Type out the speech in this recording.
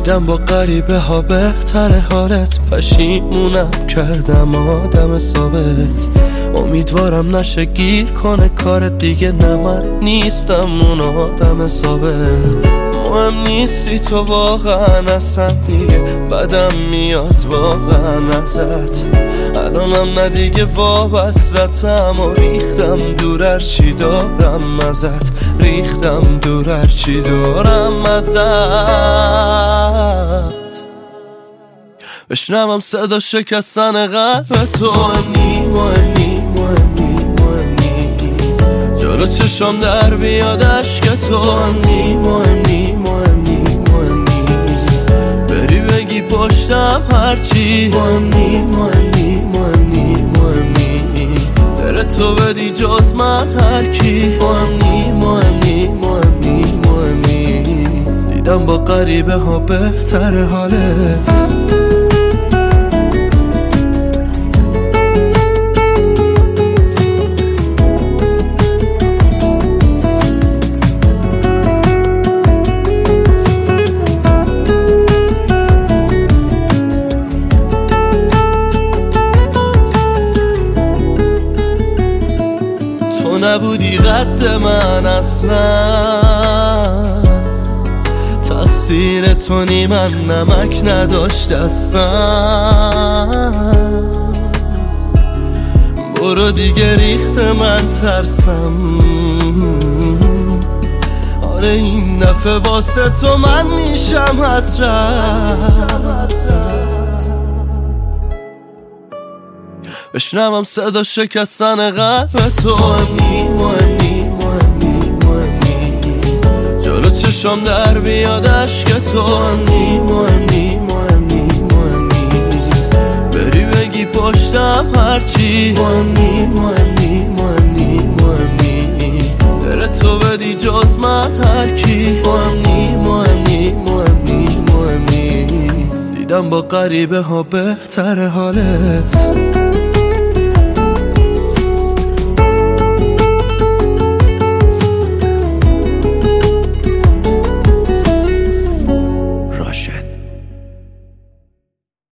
دیدم با غریبه ها بهتر حالت. پشیمونم کردم آدم ثابت. امیدوارم نشه گیر کنه کارت دیگه. نه من نیستم اون آدم ثابت. مهم نیستی تو واقعا اصلا دیگه. بدم میاد واقعا ازت. الانم نه دیگه وابستم و ریختم دور هرچی دارم ازت. ریختم دور هرچی دارم ازت. بشنوم صدا شکستن قلب تو. مهمی جلو چشم در بیاد عشق تو. مهمی بری بگی پشتم هرچی. مهمی دل تو بدی جز من هر کی. مهمی دیدم با غریبه ها بهتر حالت. تو نبودی قد من اصلا. تقصیر تو نی من نمک نداشت دستم. برو دیگه ریخت من ترسم. آره این دفعه واسه تو من میشم حسرت. بشنوم صدا شکستن قلب تو. مهمی جلو چشم در بیاد عشق تو. مهمی بری بگی پشتم هرچی. مهمی دل تو بدی جز من هر کی. مهمی دیدم با غریبه ها بهتر حالت.